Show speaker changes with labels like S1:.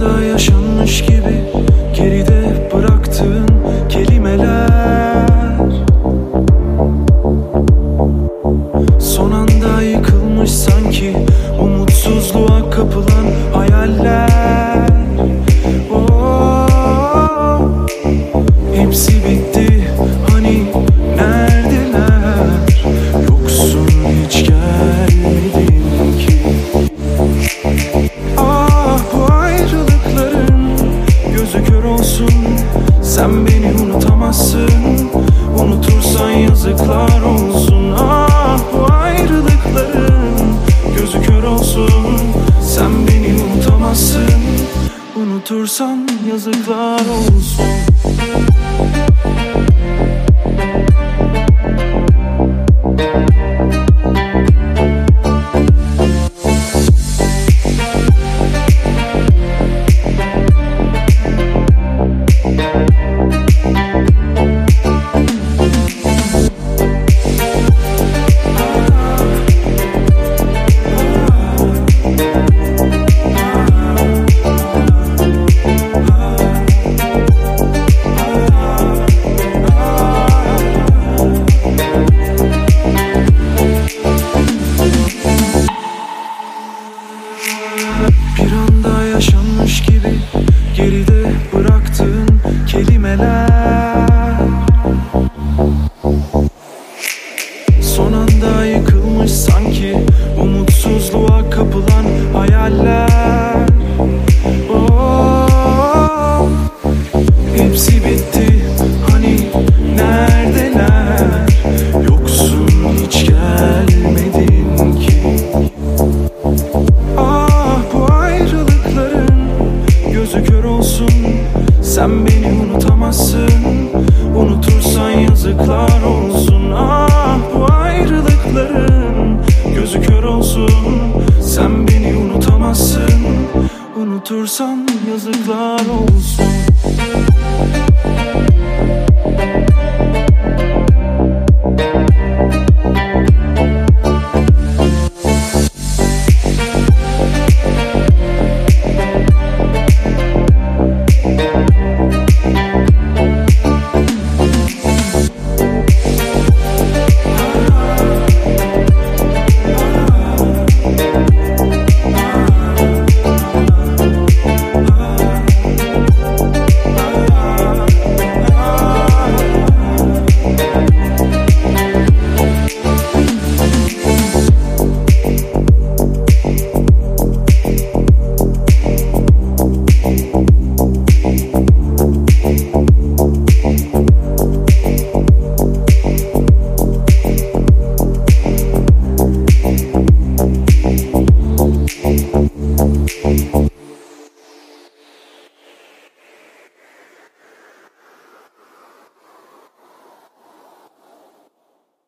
S1: anda yaşanmış gibi geride bıraktığın kelimeler, son anda yıkılmış sanki umutsuzluğa kapılan hayaller. Oh, hepsi bitti, hani neredeler? Yoksun, hiç gelmedin ki. Ah, bu ayrılıkların gözü kör olsun, sen beni unutamazsın. Unutursan yazıklar olsun. Ah, bu ayrılıkların gözü kör olsun, sen beni unutamazsın. Unutursan yazıklar olsun. Bir anda yaşanmış gibi geride bıraktığın kelimeler, son anda yıkılmış sanki umutsuzluğa kapılan hayaller. Oh, hepsi bitti, hani neredeler? Yoksun, hiç gelmedin ki. Gözü kör olsun, sen beni unutamazsın. Unutursan yazıklar olsun. Ah, bu ayrılıkların gözü kör olsun, sen beni unutamazsın. Unutursan yazıklar olsun.